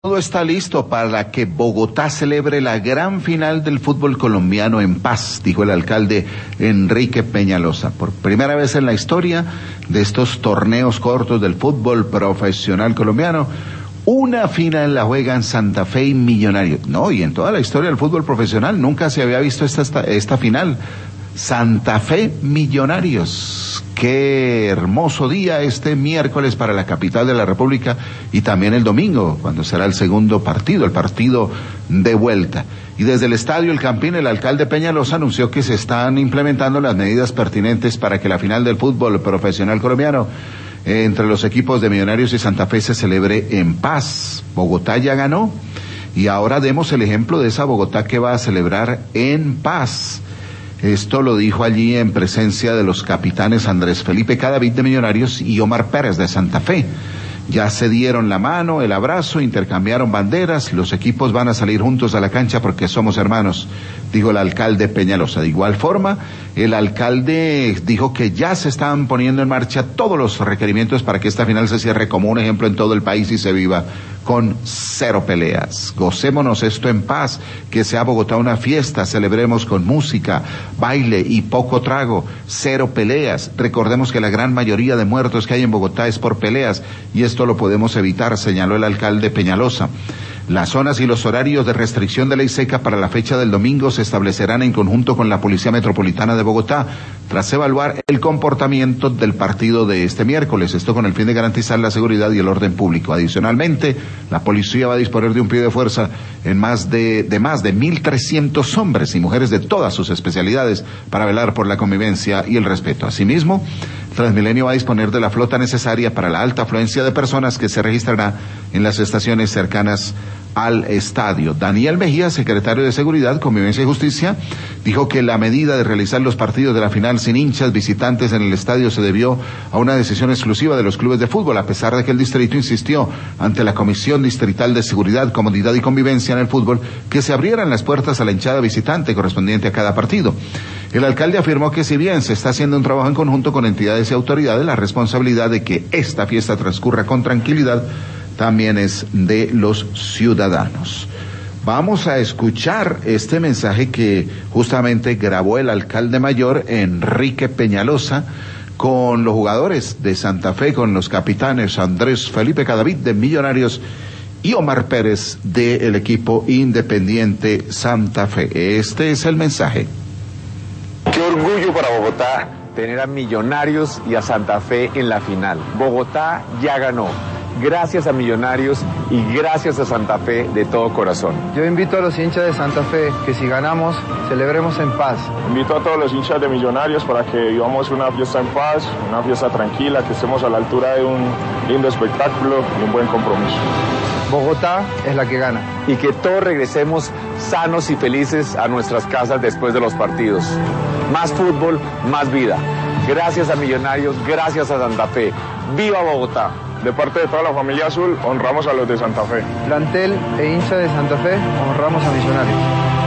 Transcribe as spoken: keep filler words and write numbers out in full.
Todo está listo para que Bogotá celebre la gran final del fútbol colombiano en paz, dijo el alcalde Enrique Peñalosa. Por primera vez en la historia de estos torneos cortos del fútbol profesional colombiano, una final la juegan Santa Fe y Millonarios. No, y en toda la historia del fútbol profesional nunca se había visto esta, esta, esta final. Santa Fe Millonarios. Qué hermoso día este miércoles para la capital de la República y también el domingo, cuando será el segundo partido, el partido de vuelta. Y desde el Estadio El Campín, el alcalde Peñalosa anunció que se están implementando las medidas pertinentes para que la final del fútbol profesional colombiano eh, entre los equipos de Millonarios y Santa Fe se celebre en paz. Bogotá ya ganó y ahora demos el ejemplo de esa Bogotá que va a celebrar en paz. Esto lo dijo allí en presencia de los capitanes Andrés Felipe Cadavid de Millonarios y Omar Pérez de Santa Fe. Ya se dieron la mano, el abrazo, intercambiaron banderas, los equipos van a salir juntos a la cancha porque somos hermanos, dijo el alcalde Peñalosa. De igual forma, el alcalde dijo que ya se están poniendo en marcha todos los requerimientos para que esta final se cierre como un ejemplo en todo el país y se viva con cero peleas. Gocémonos esto en paz, que sea Bogotá una fiesta, celebremos con música, baile y poco trago, cero peleas. Recordemos que la gran mayoría de muertos que hay en Bogotá es por peleas y esto lo podemos evitar, señaló el alcalde Peñalosa. Las zonas y los horarios de restricción de ley seca para la fecha del domingo se establecerán en conjunto con la Policía Metropolitana de Bogotá, tras evaluar el comportamiento del partido de este miércoles, esto con el fin de garantizar la seguridad y el orden público. Adicionalmente, la policía va a disponer de un pie de fuerza en más de, de más de mil trescientos hombres y mujeres de todas sus especialidades para velar por la convivencia y el respeto. Asimismo, Transmilenio va a disponer de la flota necesaria para la alta afluencia de personas que se registrará en las estaciones cercanas al estadio. Daniel Mejía, secretario de Seguridad, Convivencia y Justicia, dijo que la medida de realizar los partidos de la final sin hinchas visitantes en el estadio se debió a una decisión exclusiva de los clubes de fútbol, a pesar de que el distrito insistió ante la Comisión Distrital de Seguridad, Comodidad y Convivencia en el fútbol que se abrieran las puertas a la hinchada visitante correspondiente a cada partido. El alcalde afirmó que si bien se está haciendo un trabajo en conjunto con entidades y autoridades, la responsabilidad de que esta fiesta transcurra con tranquilidad también es de los ciudadanos. Vamos a escuchar este mensaje que justamente grabó el alcalde mayor Enrique Peñalosa con los jugadores de Santa Fe, con los capitanes Andrés Felipe Cadavid de Millonarios y Omar Pérez del equipo Independiente Santa Fe. Este es el mensaje. Qué orgullo para Bogotá tener a Millonarios y a Santa Fe en la final. Bogotá ya ganó. Gracias a Millonarios y gracias a Santa Fe de todo corazón. Yo invito a los hinchas de Santa Fe que si ganamos, celebremos en paz. Invito a todos los hinchas de Millonarios para que vivamos una fiesta en paz, una fiesta tranquila, que estemos a la altura de un lindo espectáculo y un buen compromiso. Bogotá es la que gana. Y que todos regresemos sanos y felices a nuestras casas después de los partidos. Más fútbol, más vida. Gracias a Millonarios, gracias a Santa Fe. ¡Viva Bogotá! De parte de toda la familia azul, honramos a los de Santa Fe. Plantel e hincha de Santa Fe, honramos a Millonarios.